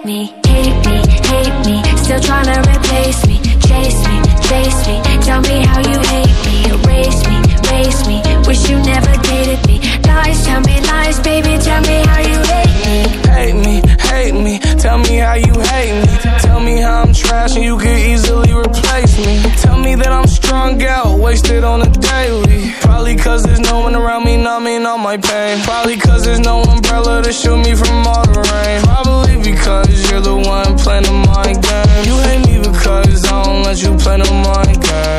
hate me, still tryna replace me, chase me, tell me how you hate me, erase me, wish you never dated me, lies, tell me lies, baby, tell me how you hate me. Hate me, tell me how you hate me, tell me how I'm trash and you could easily replace me, tell me that I'm strung out, wasted on a daily, probably cause there's no one around me numbing all my pain, probably cause there's no umbrella to shield me from all the rain, probably because you're the one playing the mind game, you hate me because I don't let you play the mind game.